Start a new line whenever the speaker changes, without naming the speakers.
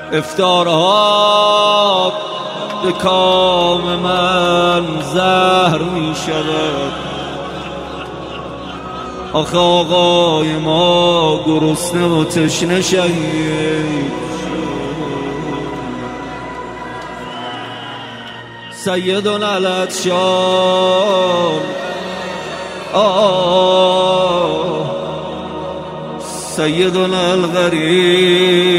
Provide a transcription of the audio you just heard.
افطارها به کام من زهر می شود. آخه آقای ما گرسنه و تشنه شهید. سیدنا العطشان، سیدنا الغریب،